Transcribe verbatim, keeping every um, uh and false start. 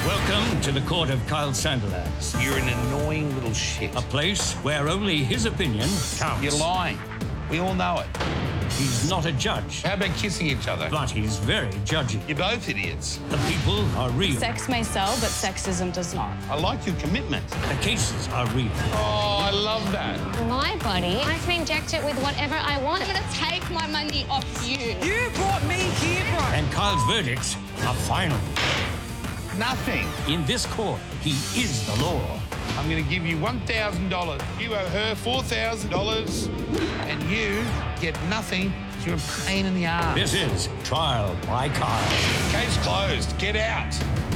Welcome to the court of Kyle Sandilands. You're an annoying little shit. A place where only his opinion counts. You're lying. We all know it. He's not a judge. How about kissing each other? But he's very judgy. You're both idiots. The people are real. Sex may sell, but sexism does not. I like your commitment. The cases are real. Oh, I love that. My body, I can inject it with whatever I want. I'm gonna take my money off you. You brought me here, bro. And Kyle's verdicts are final. Nothing. In this court, he is the law. I'm going to give you one thousand dollars. You owe her four thousand dollars. And you get nothing. You're a pain in the arse. This is Trial by Kyle. Case closed. Get out.